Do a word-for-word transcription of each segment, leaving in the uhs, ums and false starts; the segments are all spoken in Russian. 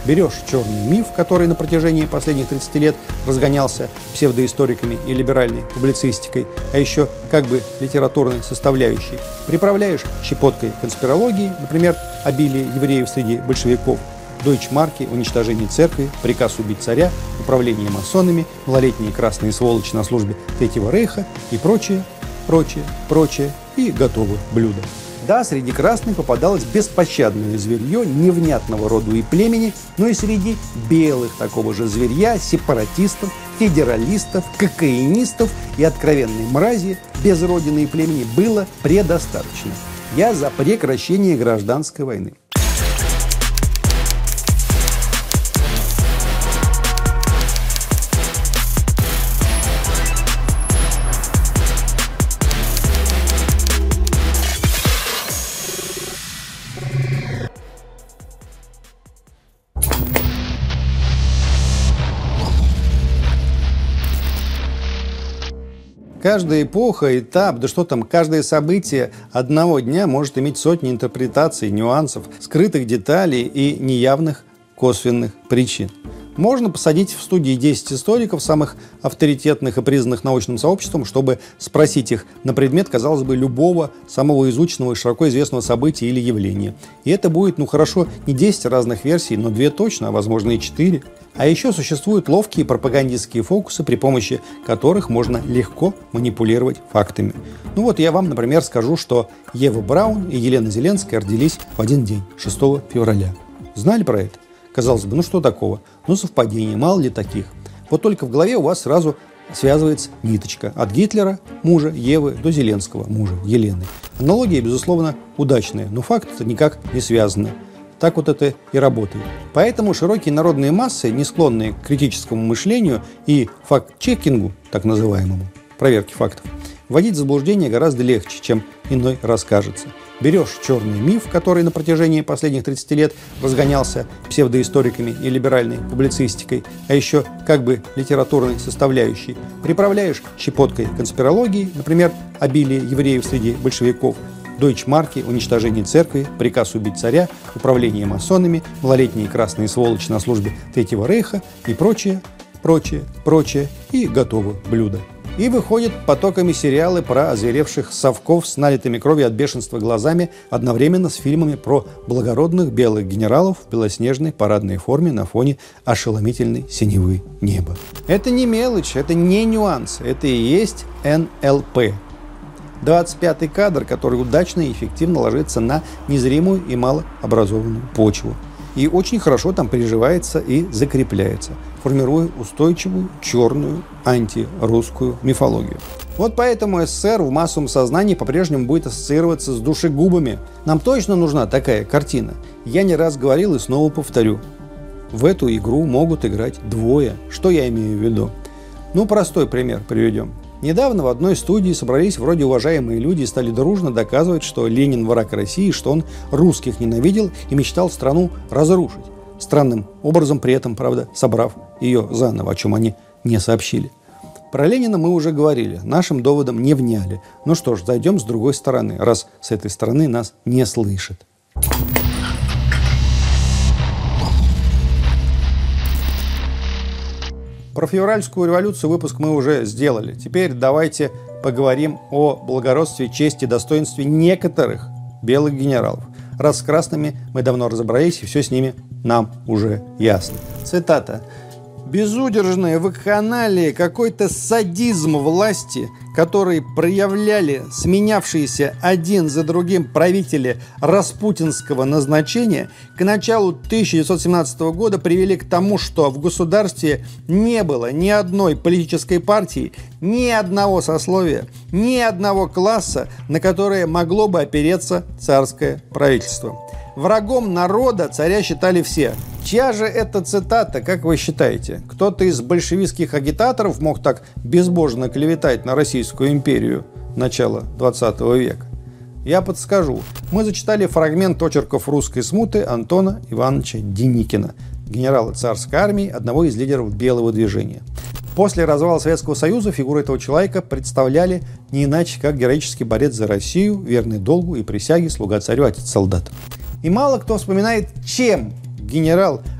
Берешь черный миф, который на протяжении последних тридцати лет разгонялся псевдоисториками и либеральной публицистикой, а еще как бы литературной составляющей, приправляешь щепоткой конспирологии, например, обилие евреев среди большевиков, дойчмарки, уничтожение церкви, приказ убить царя, управление масонами, малолетние красные сволочи на службе Третьего рейха и прочее, прочее, прочее, и готово блюдо. Да, среди красных попадалось беспощадное зверье невнятного роду и племени, но и среди белых такого же зверья, сепаратистов, федералистов, кокаинистов и откровенной мрази без родины и племени было предостаточно. Я за прекращение гражданской войны. Каждая эпоха, этап, да что там, каждое событие одного дня может иметь сотни интерпретаций, нюансов, скрытых деталей и неявных косвенных причин. Можно посадить в студии десять историков, самых авторитетных и признанных научным сообществом, чтобы спросить их на предмет, казалось бы, любого самого изученного и широко известного события или явления. И это будет, ну хорошо, не десять разных версий, но две точно, а возможно и четыре. А еще существуют ловкие пропагандистские фокусы, при помощи которых можно легко манипулировать фактами. Ну вот я вам, например, скажу, что Ева Браун и Елена Зеленская родились в один день, шестого февраля. Знали про это? Казалось бы, ну что такого? Ну совпадение, мало ли таких. Вот только в голове у вас сразу связывается ниточка. От Гитлера, мужа Евы, до Зеленского, мужа Елены. Аналогия, безусловно, удачная, но факты-то никак не связаны. Так вот это и работает. Поэтому широкие народные массы, не склонные к критическому мышлению и факт-чекингу, так называемому, проверке фактов, вводить в заблуждение гораздо легче, чем иной раз кажется. Берешь черный миф, который на протяжении последних тридцати лет разгонялся псевдоисториками и либеральной публицистикой, а еще как бы литературной составляющей, приправляешь щепоткой конспирологии, например, обилие евреев среди большевиков, дойчмарки, уничтожение церкви, приказ убить царя, управление масонами, малолетние красные сволочи на службе Третьего рейха и прочее, прочее, прочее, и готово блюдо. И выходят потоками сериалы про озверевших совков с налитыми кровью от бешенства глазами одновременно с фильмами про благородных белых генералов в белоснежной парадной форме на фоне ошеломительной синевы неба. Это не мелочь, это не нюанс, это и есть эн эл пэ. двадцать пятый кадр, который удачно и эффективно ложится на незримую и малообразованную почву. И очень хорошо там приживается и закрепляется, формируя устойчивую черную антирусскую мифологию. Вот поэтому эс эс эс эр в массовом сознании по-прежнему будет ассоциироваться с душегубами. Нам точно нужна такая картина. Я не раз говорил и снова повторю. В эту игру могут играть двое. Что я имею в виду? Ну, простой пример приведем. Недавно в одной студии собрались вроде уважаемые люди и стали дружно доказывать, что Ленин враг России, что он русских ненавидел и мечтал страну разрушить. Странным образом при этом, правда, собрав ее заново, о чем они не сообщили. Про Ленина мы уже говорили, нашим доводам не вняли. Ну что ж, зайдем с другой стороны, раз с этой стороны нас не слышат. Про февральскую революцию выпуск мы уже сделали. Теперь давайте поговорим о благородстве, чести, достоинстве некоторых белых генералов. Раз с красными мы давно разобрались, и все с ними нам уже ясно. Цитата. «Безудержное вакханалия, какой-то садизм власти, который проявляли сменявшиеся один за другим правители распутинского назначения, к началу тысяча девятьсот семнадцатого года привели к тому, что в государстве не было ни одной политической партии, ни одного сословия, ни одного класса, на которое могло бы опереться царское правительство. Врагом народа царя считали все». Чья же это цитата, как вы считаете? Кто-то из большевистских агитаторов мог так безбожно клеветать на Российскую империю начала двадцатого века? Я подскажу. Мы зачитали фрагмент очерков русской смуты Антона Ивановича Деникина, генерала царской армии, одного из лидеров Белого движения. После развала Советского Союза фигуру этого человека представляли не иначе, как героический борец за Россию, верный долгу и присяге, слуга царю, отец солдат. И мало кто вспоминает, чем генерал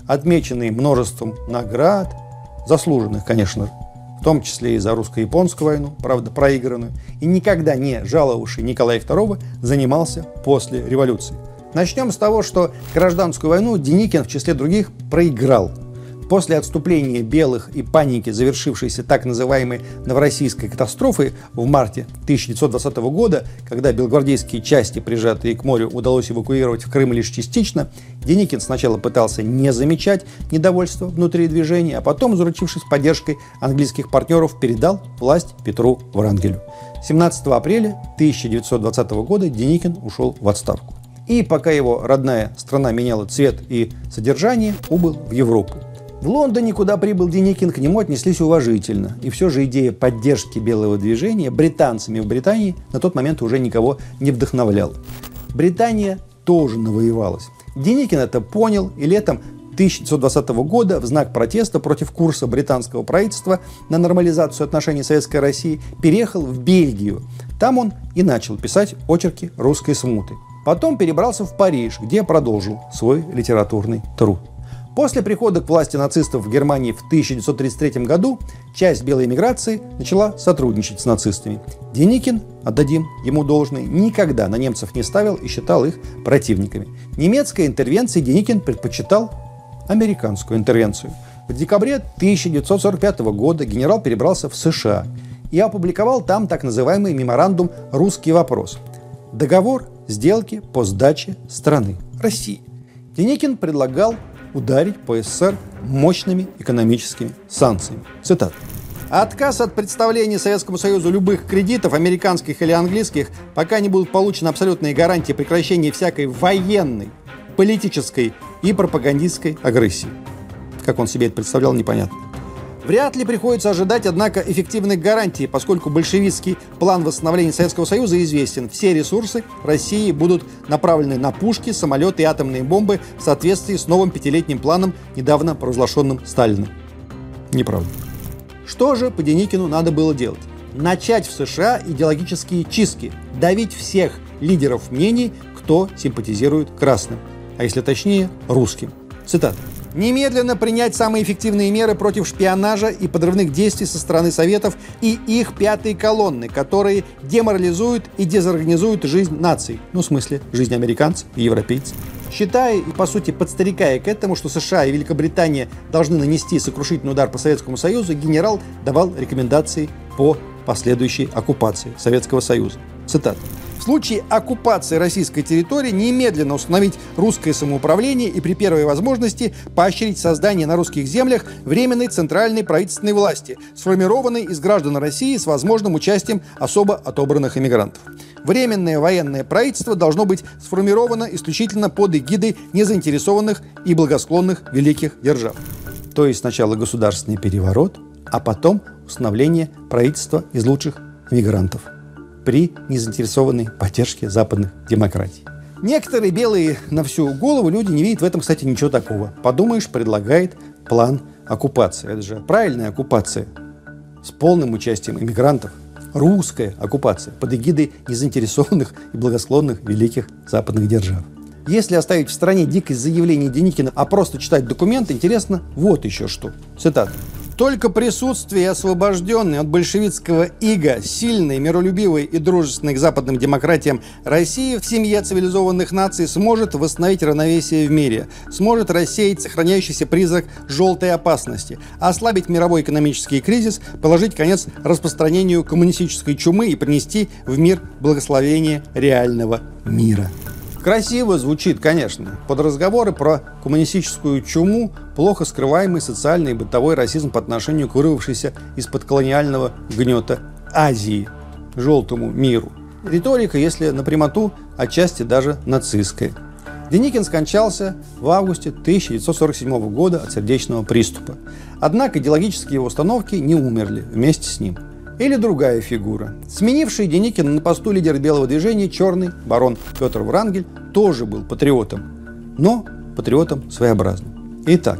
отмеченный множеством наград, заслуженных, конечно же, в том числе и за русско-японскую войну, правда, проигранную, и никогда не жаловавший Николая второго, занимался после революции. Начнем с того, что гражданскую войну Деникин в числе других проиграл. После отступления белых и паники, завершившейся так называемой Новороссийской катастрофой в марте тысяча девятьсот двадцатого года, когда белогвардейские части, прижатые к морю, удалось эвакуировать в Крым лишь частично, Деникин сначала пытался не замечать недовольства внутри движения, а потом, заручившись поддержкой английских партнеров, передал власть Петру Врангелю. семнадцатого апреля тысяча девятьсот двадцатого года Деникин ушел в отставку. И пока его родная страна меняла цвет и содержание, убыл в Европу. В Лондоне, куда прибыл Деникин, к нему отнеслись уважительно. И все же идея поддержки белого движения британцами в Британии на тот момент уже никого не вдохновляла. Британия тоже навоевалась. Деникин это понял и летом тысяча девятьсот двадцатого года в знак протеста против курса британского правительства на нормализацию отношений Советской России переехал в Бельгию. Там он и начал писать очерки русской смуты. Потом перебрался в Париж, где продолжил свой литературный труд. После прихода к власти нацистов в Германии в тысяча девятьсот тридцать третьем году часть белой эмиграции начала сотрудничать с нацистами. Деникин, отдадим ему должное, никогда на немцев не ставил и считал их противниками. Немецкой интервенции Деникин предпочитал американскую интервенцию. В декабре тысяча девятьсот сорок пятого года генерал перебрался в США и опубликовал там так называемый меморандум «Русский вопрос» – договор сделки по сдаче страны России. Деникин предлагал ударить по СССР мощными экономическими санкциями. Цитата. «Отказ от представления Советскому Союзу любых кредитов, американских или английских, пока не будут получены абсолютные гарантии прекращения всякой военной, политической и пропагандистской агрессии». Как он себе это представлял, непонятно. Вряд ли приходится ожидать, однако, эффективных гарантий, поскольку большевистский план восстановления Советского Союза известен. Все ресурсы России будут направлены на пушки, самолеты и атомные бомбы в соответствии с новым пятилетним планом, недавно провозглашенным Сталиным. Неправда. Что же по Деникину надо было делать? Начать в США идеологические чистки, давить всех лидеров мнений, кто симпатизирует красным, а если точнее, русским. Цитата. «Немедленно принять самые эффективные меры против шпионажа и подрывных действий со стороны Советов и их пятой колонны, которые деморализуют и дезорганизуют жизнь наций». Ну, в смысле, жизнь американцев и европейцев. Считая и, по сути, подстрекая к этому, что США и Великобритания должны нанести сокрушительный удар по Советскому Союзу, генерал давал рекомендации по последующей оккупации Советского Союза. Цитата. «В случае оккупации российской территории немедленно установить русское самоуправление и при первой возможности поощрить создание на русских землях временной центральной правительственной власти, сформированной из граждан России с возможным участием особо отобранных эмигрантов. Временное военное правительство должно быть сформировано исключительно под эгидой незаинтересованных и благосклонных великих держав». То есть сначала государственный переворот, а потом установление правительства из лучших эмигрантов при незаинтересованной поддержке западных демократий. Некоторые белые на всю голову люди не видят в этом, кстати, ничего такого. Подумаешь, предлагает план оккупации. Это же правильная оккупация с полным участием иммигрантов. Русская оккупация под эгидой незаинтересованных и благосклонных великих западных держав. Если оставить в стороне дикость заявлений Деникина, а просто читать документы, интересно вот еще что. Цитата. «Только присутствие освобожденной от большевистского ига сильной, миролюбивой и дружественной к западным демократиям России в семье цивилизованных наций сможет восстановить равновесие в мире, сможет рассеять сохраняющийся призрак желтой опасности, ослабить мировой экономический кризис, положить конец распространению коммунистической чумы и принести в мир благословение реального мира». Красиво звучит, конечно. Под разговоры про коммунистическую чуму плохо скрываемый социальный и бытовой расизм по отношению к вырвавшейся из-под колониального гнета Азии, желтому миру. Риторика, если на прямоту, отчасти даже нацистская. Деникин скончался в августе тысяча девятьсот сорок седьмого года от сердечного приступа. Однако идеологические его установки не умерли вместе с ним. Или другая фигура. Сменивший Деникина на посту лидера белого движения черный барон Петр Врангель тоже был патриотом, но патриотом своеобразным. Итак,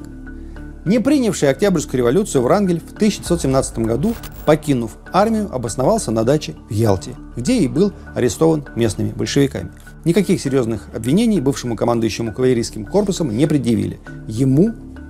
не принявший Октябрьскую революцию Врангель в тысяча девятьсот семнадцатом году, покинув армию, обосновался на даче в Ялте, где и был арестован местными большевиками. Никаких серьезных обвинений бывшему командующему кавалерийским корпусом не предъявили. Ему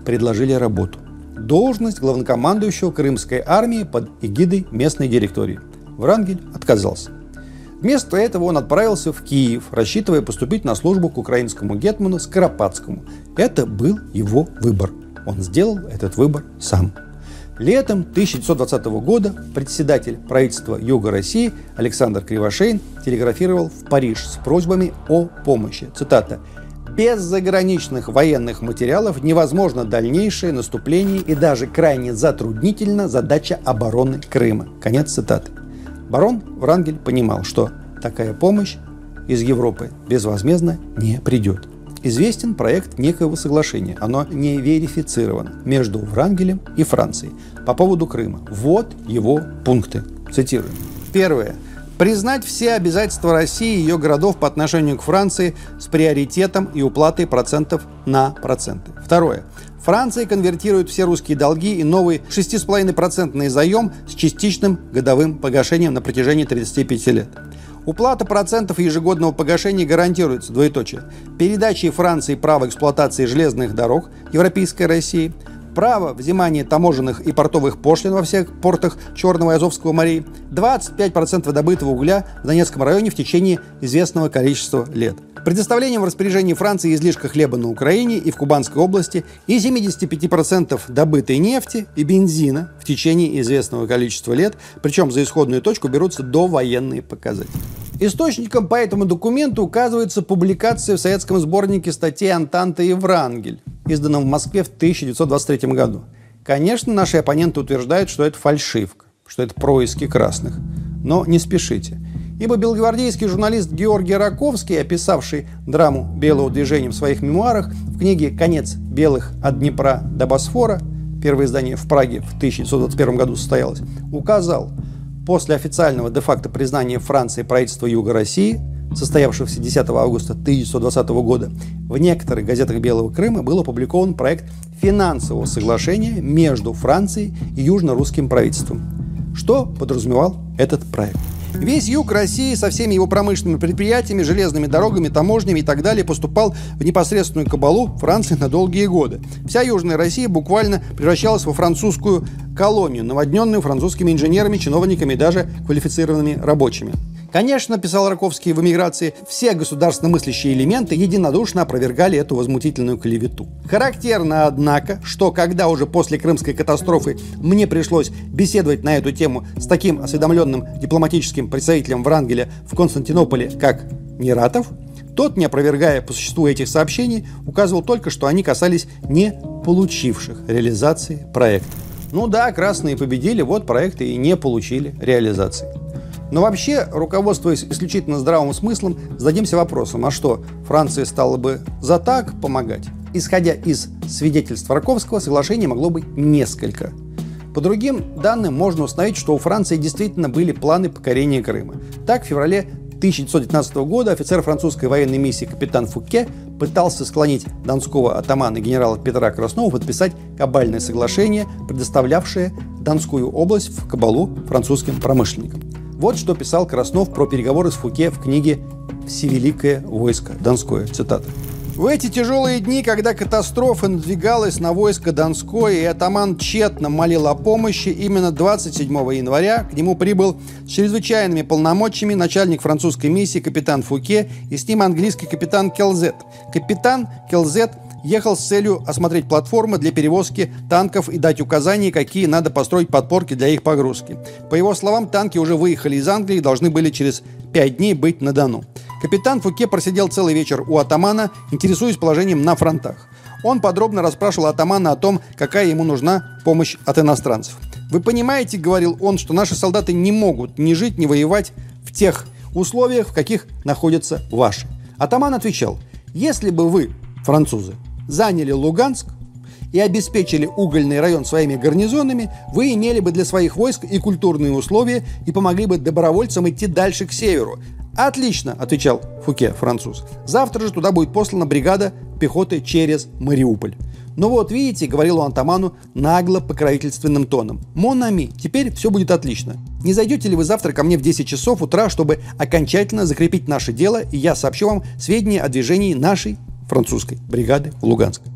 предложили работу. Должность главнокомандующего Крымской армии под эгидой местной директории. Врангель отказался. Вместо этого он отправился в Киев, рассчитывая поступить на службу к украинскому гетману Скоропадскому. Это был его выбор. Он сделал этот выбор сам. Летом тысяча девятьсот двадцатого года председатель правительства Юга России Александр Кривошеин телеграфировал в Париж с просьбами о помощи. Цитата: «Без заграничных военных материалов невозможно дальнейшее наступление и даже крайне затруднительна задача обороны Крыма». Конец цитаты. Барон Врангель понимал, что такая помощь из Европы безвозмездно не придет. Известен проект некоего соглашения, оно не верифицировано, между Врангелем и Францией по поводу Крыма. Вот его пункты. Цитирую. Первое. Признать все обязательства России и ее городов по отношению к Франции с приоритетом и уплатой процентов на проценты. Второе. Франция конвертирует все русские долги и новый шесть целых пять десятых процента заем с частичным годовым погашением на протяжении тридцати пяти лет. Уплата процентов ежегодного погашения гарантируется, двоеточие, передачей Франции права эксплуатации железных дорог Европейской России, право взимания таможенных и портовых пошлин во всех портах Черного и Азовского морей, двадцать пять процентов добытого угля в Донецком районе в течение известного количества лет, предоставлением в распоряжении Франции излишка хлеба на Украине и в Кубанской области и семьдесят пять процентов добытой нефти и бензина в течение известного количества лет, причем за исходную точку берутся довоенные показатели. Источником по этому документу указывается публикация в советском сборнике статей «Антанта и Врангель», изданном в Москве в тысяча девятьсот двадцать третьем году. Конечно, наши оппоненты утверждают, что это фальшивка, что это происки красных. Но не спешите. Ибо белогвардейский журналист Георгий Раковский, описавший драму белого движения в своих мемуарах в книге «Конец белых от Днепра до Босфора», первое издание в Праге в тысяча девятьсот двадцать первом году состоялось, указал: после официального де-факто признания Франции правительства Юга России, состоявшегося десятого августа тысяча девятьсот двадцатого года, в некоторых газетах Белого Крыма был опубликован проект финансового соглашения между Францией и южно-русским правительством. Что подразумевал этот проект? Весь юг России со всеми его промышленными предприятиями, железными дорогами, таможнями и так далее поступал в непосредственную кабалу Франции на долгие годы. Вся Южная Россия буквально превращалась во французскую колонию, наводненную французскими инженерами, чиновниками и даже квалифицированными рабочими. Конечно, писал Раковский в «Эмиграции», все государственно мыслящие элементы единодушно опровергали эту возмутительную клевету. Характерно, однако, что когда уже после Крымской катастрофы мне пришлось беседовать на эту тему с таким осведомленным дипломатическим представителем Врангеля в Константинополе, как Нератов, тот, не опровергая по существу этих сообщений, указывал только, что они касались не получивших реализации проекта. Ну да, красные победили, вот проекты и не получили реализации. Но вообще, руководствуясь исключительно здравым смыслом, зададимся вопросом: а что, Франция стала бы за так помогать? Исходя из свидетельств Раковского, соглашений могло быть несколько. По другим данным можно установить, что у Франции действительно были планы покорения Крыма. Так, в феврале тысяча девятьсот девятнадцатого года офицер французской военной миссии капитан Фуке пытался склонить донского атамана генерала Петра Краснова подписать кабальное соглашение, предоставлявшее Донскую область в кабалу французским промышленникам. Вот что писал Краснов про переговоры с Фуке в книге «Всевеликое войско Донское». Цитата. «В эти тяжелые дни, когда катастрофа надвигалась на войско Донское, и атаман тщетно молил о помощи, именно двадцать седьмого января к нему прибыл с чрезвычайными полномочиями начальник французской миссии капитан Фуке и с ним английский капитан Келзет. Капитан Келзет ехал с целью осмотреть платформы для перевозки танков и дать указания, какие надо построить подпорки для их погрузки. По его словам, танки уже выехали из Англии и должны были через пять дней быть на Дону. Капитан Фуке просидел целый вечер у атамана, интересуясь положением на фронтах. Он подробно расспрашивал атамана о том, какая ему нужна помощь от иностранцев. «Вы понимаете, — говорил он, — что наши солдаты не могут ни жить, ни воевать в тех условиях, в каких находятся ваши». Атаман отвечал: «Если бы вы, французы, заняли Луганск и обеспечили угольный район своими гарнизонами, вы имели бы для своих войск и культурные условия и помогли бы добровольцам идти дальше к северу». «Отлично, — отвечал Фуке, француз. — Завтра же туда будет послана бригада пехоты через Мариуполь». «Ну вот, видите, — говорил он атаману нагло покровительственным тоном, — мон ами, теперь все будет отлично. Не зайдете ли вы завтра ко мне в десять часов утра, чтобы окончательно закрепить наше дело, и я сообщу вам сведения о движении нашей французской бригады в Луганск».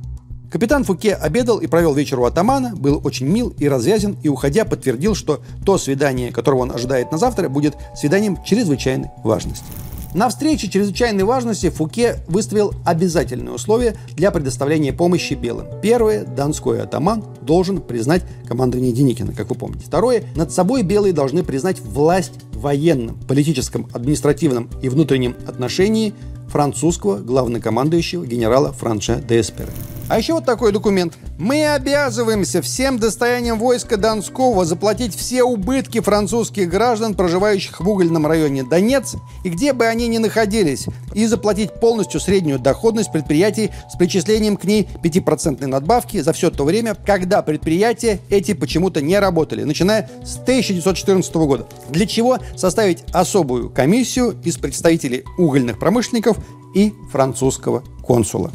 Капитан Фуке обедал и провел вечер у атамана, был очень мил и развязен, и, уходя, подтвердил, что то свидание, которого он ожидает на завтра, будет свиданием чрезвычайной важности. На встрече чрезвычайной важности Фуке выставил обязательные условия для предоставления помощи белым. Первое. Донской атаман должен признать командование Деникина, как вы помните. Второе. Над собой белые должны признать власть в военном, политическом, административном и внутреннем отношении французского главнокомандующего генерала Франча де Эспере. А еще вот такой документ. Мы обязываемся всем достоянием войска Донского заплатить все убытки французских граждан, проживающих в угольном районе Донец, и где бы они ни находились, и заплатить полностью среднюю доходность предприятий с причислением к ней пяти процентной надбавки за все то время, когда предприятия эти почему-то не работали, начиная с тысяча девятьсот четырнадцатого года. Для чего составить особую комиссию из представителей угольных промышленников и французского консула.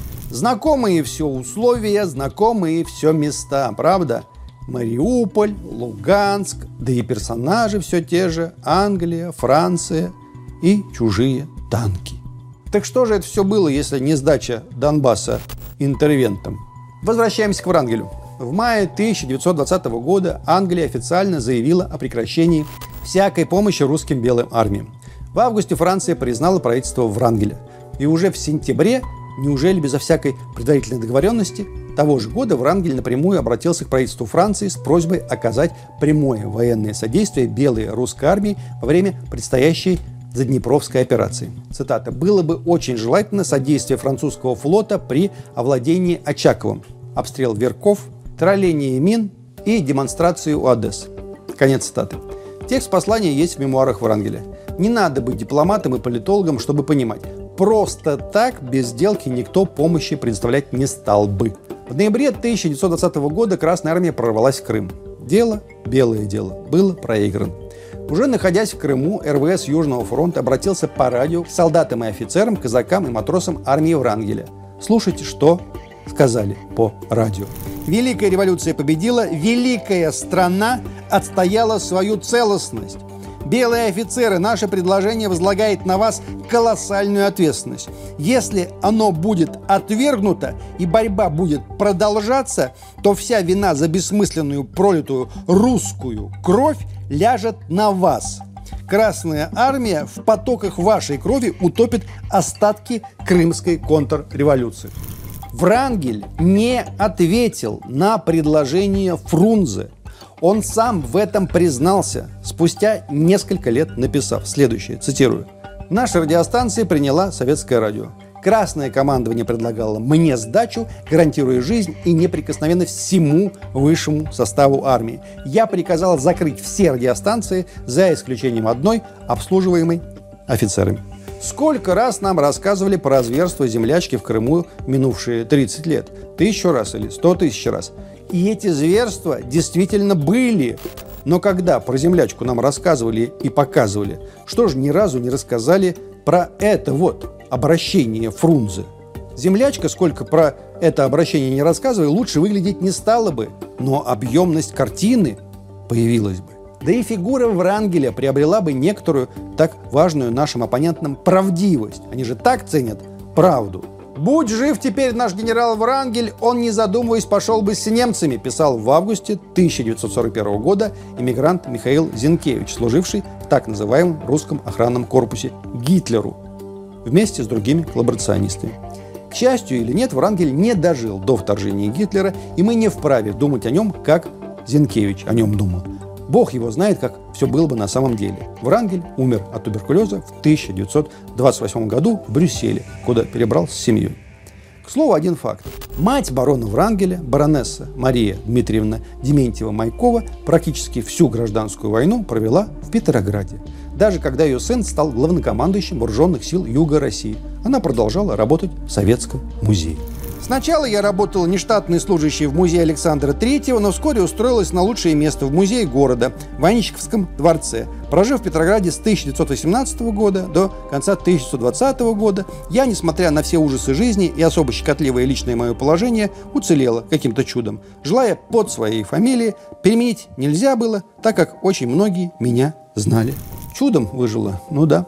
Знакомые все условия, знакомые все места, правда? Мариуполь, Луганск, да и персонажи все те же: Англия, Франция и чужие танки. Так что же это все было, если не сдача Донбасса интервентам? Возвращаемся к Врангелю. В мае тысяча девятьсот двадцатого года Англия официально заявила о прекращении всякой помощи русским белым армиям. В августе Франция признала правительство Врангеля. И уже в сентябре, неужели безо всякой предварительной договоренности, того же года Врангель напрямую обратился к правительству Франции с просьбой оказать прямое военное содействие белой русской армии во время предстоящей Заднепровской операции. Цитата: «Было бы очень желательно содействие французского флота при овладении Очаковым, обстрел Верков, тролление мин и демонстрацию у Одессы». Конец цитаты. Текст послания есть в мемуарах Врангеля. Не надо быть дипломатом и политологом, чтобы понимать: просто так без сделки никто помощи предоставлять не стал бы. В ноябре тысяча девятьсот двадцатого года Красная армия прорвалась в Крым. Дело, белое дело, было проиграно. Уже находясь в Крыму, эр вэ эс Южного фронта обратился по радио к солдатам и офицерам, казакам и матросам армии Врангеля. Слушайте, что сказали по радио. Великая революция победила, великая страна отстояла свою целостность. Белые офицеры, наше предложение возлагает на вас колоссальную ответственность. Если оно будет отвергнуто и борьба будет продолжаться, то вся вина за бессмысленную пролитую русскую кровь ляжет на вас. Красная армия в потоках вашей крови утопит остатки крымской контрреволюции. Врангель не ответил на предложение Фрунзе. Он сам в этом признался, спустя несколько лет написав следующее, цитирую: «Наша радиостанция приняла советское радио. Красное командование предлагало мне сдачу, гарантируя жизнь и неприкосновенность всему высшему составу армии. Я приказал закрыть все радиостанции, за исключением одной, обслуживаемой офицерами». Сколько раз нам рассказывали про зверство землячки в Крыму минувшие тридцать лет? Тысячу раз или сто тысяч раз. И эти зверства действительно были. Но когда про землячку нам рассказывали и показывали, что же ни разу не рассказали про это вот обращение Фрунзе? Землячка, сколько про это обращение не рассказывали, лучше выглядеть не стала бы, но объемность картины появилась бы. Да и фигура Врангеля приобрела бы некоторую так важную нашим оппонентам правдивость. Они же так ценят правду. «Будь жив теперь наш генерал Врангель, он, не задумываясь, пошел бы с немцами», писал в августе тысяча девятьсот сорок первого года эмигрант Михаил Зинкевич, служивший в так называемом русском охранном корпусе Гитлеру, вместе с другими коллаборационистами. К счастью или нет, Врангель не дожил до вторжения Гитлера, и мы не вправе думать о нем, как Зинкевич о нем думал. Бог его знает, как все было бы на самом деле. Врангель умер от туберкулеза в тысяча девятьсот двадцать восьмом году в Брюсселе, куда перебрался с семьей. К слову, один факт. Мать барона Врангеля, баронесса Мария Дмитриевна Дементьева-Майкова, практически всю гражданскую войну провела в Петрограде. Даже когда ее сын стал главнокомандующим вооруженных сил Юга России, она продолжала работать в Советском музее. Сначала я работала нештатной служащей в музее Александра Третьего, но вскоре устроилась на лучшее место в музее города, в Аничковском дворце. Прожив в Петрограде с тысяча девятьсот восемнадцатого года до конца тысяча девятьсот двадцатого года, я, несмотря на все ужасы жизни и особо щекотливое личное мое положение, уцелела каким-то чудом. Желая под своей фамилией, переменить нельзя было, так как очень многие меня знали. Чудом выжила, ну да.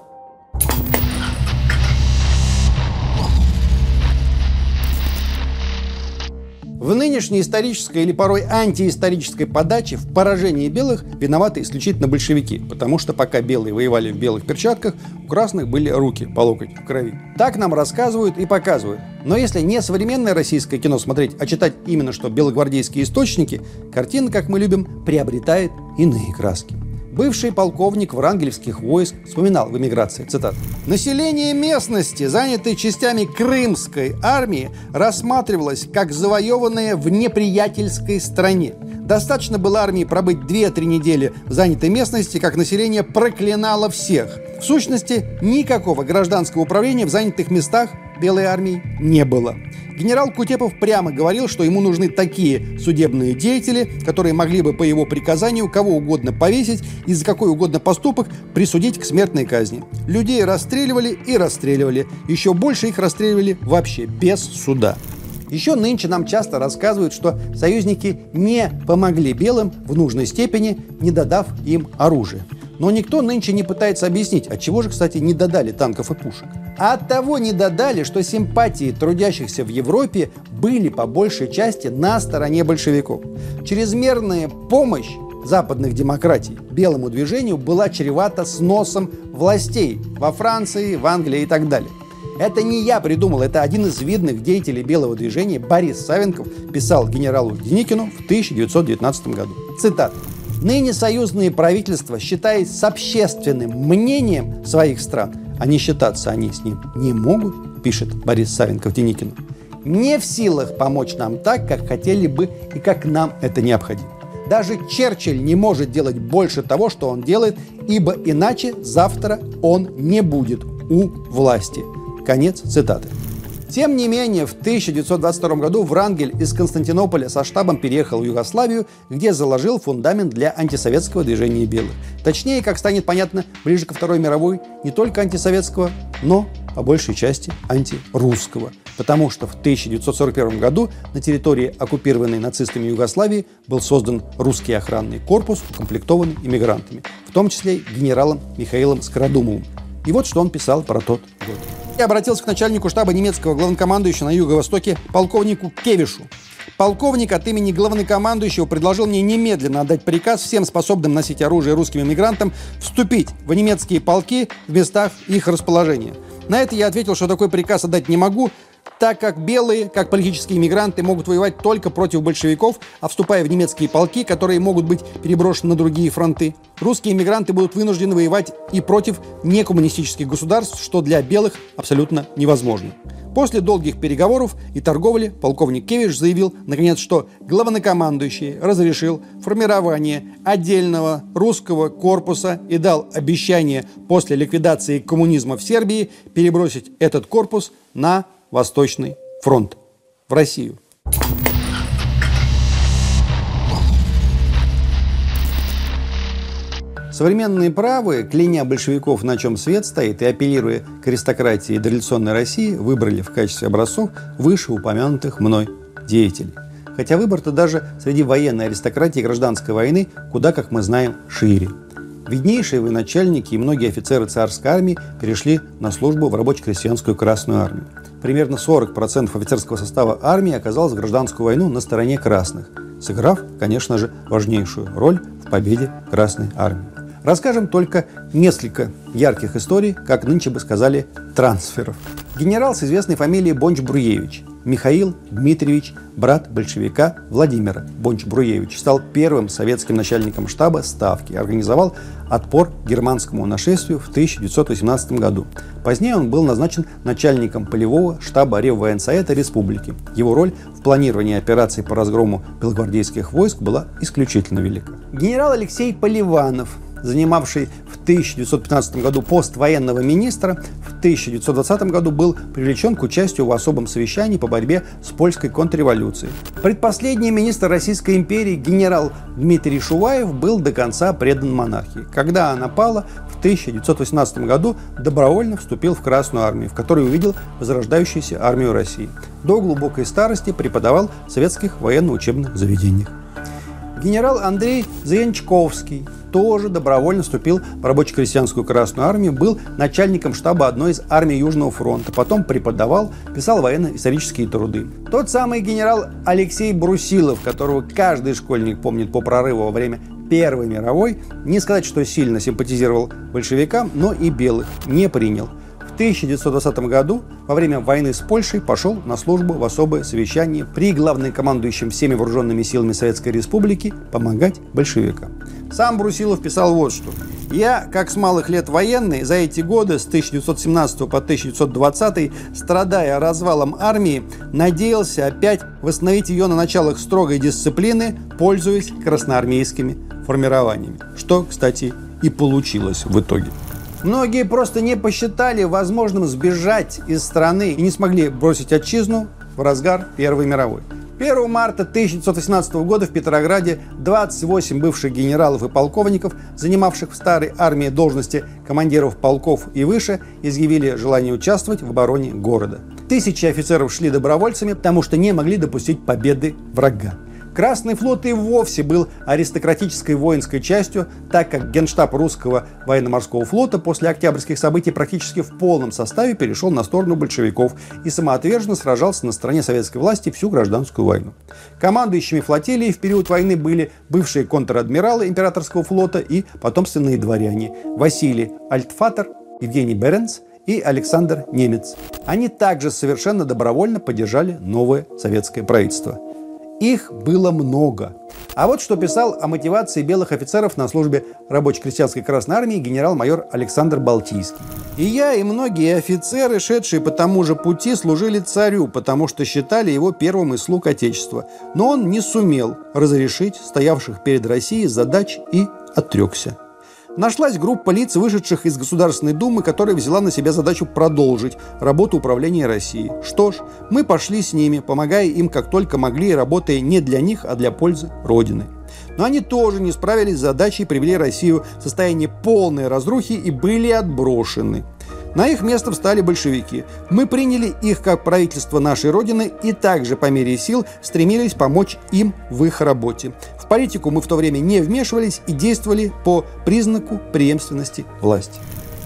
В нынешней исторической или порой антиисторической подаче в поражении белых виноваты исключительно большевики, потому что пока белые воевали в белых перчатках, у красных были руки по локоть в крови. Так нам рассказывают и показывают. Но если не современное российское кино смотреть, а читать именно что белогвардейские источники, картина, как мы любим, приобретает иные краски. Бывший полковник врангелевских войск вспоминал в эмиграции, цитат: «Население местности, занятой частями Крымской армии, рассматривалось как завоеванное в неприятельской стране. Достаточно было армии пробыть две-три недели в занятой местности, как население проклинало всех. В сущности, никакого гражданского управления в занятых местах белой армии не было». Генерал Кутепов прямо говорил, что ему нужны такие судебные деятели, которые могли бы по его приказанию кого угодно повесить и за какой угодно поступок присудить к смертной казни. Людей расстреливали и расстреливали. Еще больше их расстреливали вообще без суда. Еще нынче нам часто рассказывают, что союзники не помогли белым в нужной степени, не додав им оружие. Но никто нынче не пытается объяснить, отчего же, кстати, не додали танков и пушек. А от того не додали, что симпатии трудящихся в Европе были по большей части на стороне большевиков. Чрезмерная помощь западных демократий белому движению была чревата сносом властей во Франции, в Англии и так далее. Это не я придумал, это один из видных деятелей белого движения Борис Савенков писал генералу Деникину в тысяча девятьсот девятнадцатом году. Цитата: «Ныне союзные правительства, считаясь с общественным мнением своих стран, а не считаться они с ним не могут, пишет Борис Савенков Деникину, не в силах помочь нам так, как хотели бы и как нам это необходимо. Даже Черчилль не может делать больше того, что он делает, ибо иначе завтра он не будет у власти». Конец цитаты. Тем не менее, в тысяча девятьсот двадцать втором году Врангель из Константинополя со штабом переехал в Югославию, где заложил фундамент для антисоветского движения белых. Точнее, как станет понятно, ближе ко Второй мировой, не только антисоветского, но по большей части антирусского. Потому что в тысяча девятьсот сорок первом году на территории, оккупированной нацистами Югославии, был создан русский охранный корпус, укомплектованный иммигрантами, в том числе генералом Михаилом Скородумовым. И вот что он писал про тот год. Я обратился к начальнику штаба немецкого главнокомандующего на Юго-Востоке полковнику Кевишу. Полковник от имени главнокомандующего предложил мне немедленно отдать приказ всем способным носить оружие русским иммигрантам вступить в немецкие полки в местах их расположения. На это я ответил, что такой приказ отдать не могу, так как белые, как политические иммигранты, могут воевать только против большевиков, а вступая в немецкие полки, которые могут быть переброшены на другие фронты, русские иммигранты будут вынуждены воевать и против некоммунистических государств, что для белых абсолютно невозможно. После долгих переговоров и торговли полковник Кевиш заявил, наконец, что главнокомандующий разрешил формирование отдельного русского корпуса и дал обещание после ликвидации коммунизма в Сербии перебросить этот корпус на Восточный фронт, в Россию. Современные правые, кляня большевиков, на чем свет стоит, и апеллируя к аристократии и дореволюционной России, выбрали в качестве образцов вышеупомянутых мной деятелей. Хотя выбор-то даже среди военной аристократии и гражданской войны куда, как мы знаем, шире. Виднейшие военачальники и многие офицеры царской армии перешли на службу в рабоче-крестьянскую Красную армию. Примерно сорок процентов офицерского состава армии оказалось в гражданскую войну на стороне красных, сыграв, конечно же, важнейшую роль в победе Красной армии. Расскажем только несколько ярких историй, как нынче бы сказали, трансферов. Генерал с известной фамилией Бонч-Бруевич Михаил Дмитриевич, брат большевика Владимира Бонч-Бруевич, стал первым советским начальником штаба Ставки, организовал отпор германскому нашествию в тысяча девятьсот восемнадцатом году. Позднее он был назначен начальником полевого штаба Реввоенсовета Республики. Его роль в планировании операций по разгрому белогвардейских войск была исключительно велика. Генерал Алексей Поливанов, занимавший в тысяча девятьсот пятнадцатом году пост военного министра, в тысяча девятьсот двадцатом году был привлечен к участию в особом совещании по борьбе с польской контрреволюцией. Предпоследний министр Российской империи генерал Дмитрий Шуваев был до конца предан монархии. Когда она пала, в тысяча девятьсот восемнадцатом году добровольно вступил в Красную армию, в которой увидел возрождающуюся армию России. До глубокой старости преподавал в советских военно-учебных заведениях. Генерал Андрей Заянчковский тоже добровольно вступил в рабоче-крестьянскую Красную Армию, был начальником штаба одной из армий Южного фронта, потом преподавал, писал военно-исторические труды. Тот самый генерал Алексей Брусилов, которого каждый школьник помнит по прорыву во время Первой мировой, не сказать, что сильно симпатизировал большевикам, но и белых не принял. В тысяча девятьсот двадцатом году, во время войны с Польшей, пошел на службу в особое совещание при главнокомандующем всеми вооруженными силами Советской Республики помогать большевикам. Сам Брусилов писал вот что. «Я, как с малых лет военный, за эти годы, с тысяча девятьсот семнадцатого по тысяча девятьсот двадцатый, страдая развалом армии, надеялся опять восстановить ее на началах строгой дисциплины, пользуясь красноармейскими формированиями». Что, кстати, и получилось в итоге. Многие просто не посчитали возможным сбежать из страны и не смогли бросить отчизну в разгар Первой мировой. первого марта тысяча девятьсот восемнадцатого года в Петрограде двадцать восемь бывших генералов и полковников, занимавших в старой армии должности командиров полков и выше, изъявили желание участвовать в обороне города. Тысячи офицеров шли добровольцами, потому что не могли допустить победы врага. Красный флот и вовсе был аристократической воинской частью, так как Генштаб русского военно-морского флота после октябрьских событий практически в полном составе перешел на сторону большевиков и самоотверженно сражался на стороне советской власти всю гражданскую войну. Командующими флотилией в период войны были бывшие контр-адмиралы императорского флота и потомственные дворяне Василий Альтфатер, Евгений Беренц и Александр Немец. Они также совершенно добровольно поддержали новое советское правительство. Их было много. А вот что писал о мотивации белых офицеров на службе рабоче-крестьянской Красной Армии генерал-майор Александр Балтийский. «И я, и многие офицеры, шедшие по тому же пути, служили царю, потому что считали его первым из слуг Отечества. Но он не сумел разрешить стоявших перед Россией задач и отрекся. Нашлась группа лиц, вышедших из Государственной Думы, которая взяла на себя задачу продолжить работу управления Россией. Что ж, мы пошли с ними, помогая им как только могли, работая не для них, а для пользы Родины. Но они тоже не справились с задачей, привели Россию в состояние полной разрухи и были отброшены. На их место встали большевики. Мы приняли их как правительство нашей Родины и также по мере сил стремились помочь им в их работе. В политику мы в то время не вмешивались и действовали по признаку преемственности власти».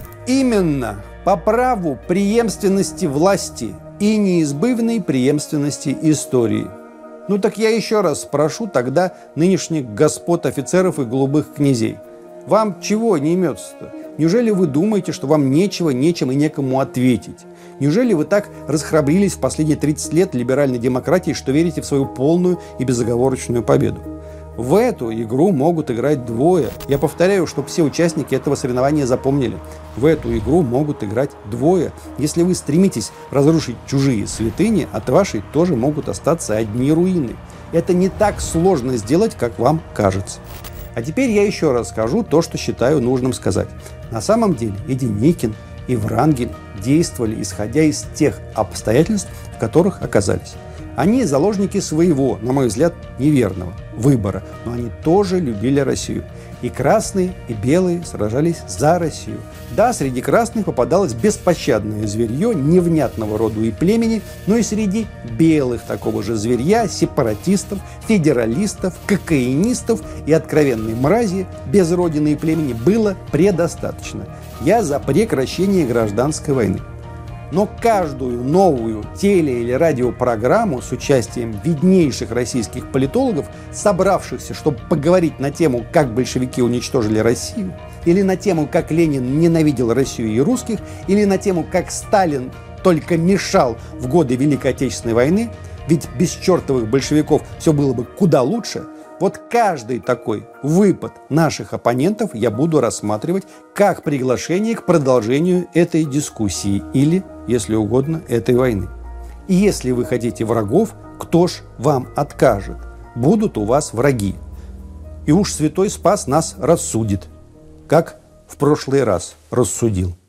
Именно по праву преемственности власти и неизбывной преемственности истории. Ну так я еще раз спрошу тогда нынешних господ офицеров и голубых князей. Вам чего не имется-то? Неужели вы думаете, что вам нечего, нечем и некому ответить? Неужели вы так расхрабрились в последние тридцать лет либеральной демократии, что верите в свою полную и безоговорочную победу? В эту игру могут играть двое. Я повторяю, чтобы все участники этого соревнования запомнили. В эту игру могут играть двое. Если вы стремитесь разрушить чужие святыни, от вашей тоже могут остаться одни руины. Это не так сложно сделать, как вам кажется. А теперь я еще раз скажу то, что считаю нужным сказать. На самом деле и Деникин, и Врангель действовали, исходя из тех обстоятельств, в которых оказались. Они заложники своего, на мой взгляд, неверного выбора, но они тоже любили Россию. И красные, и белые сражались за Россию. Да, среди красных попадалось беспощадное зверье невнятного роду и племени, но и среди белых такого же зверья, сепаратистов, федералистов, кокаинистов и откровенной мрази без родины и племени было предостаточно. Я за прекращение гражданской войны. Но каждую новую теле- или радиопрограмму с участием виднейших российских политологов, собравшихся, чтобы поговорить на тему, как большевики уничтожили Россию, или на тему, как Ленин ненавидел Россию и русских, или на тему, как Сталин только мешал в годы Великой Отечественной войны, ведь без чертовых большевиков все было бы куда лучше. Вот каждый такой выпад наших оппонентов я буду рассматривать как приглашение к продолжению этой дискуссии или, если угодно, этой войны. И если вы хотите врагов, кто ж вам откажет? Будут у вас враги. И уж святой Спас нас рассудит, как в прошлый раз рассудил.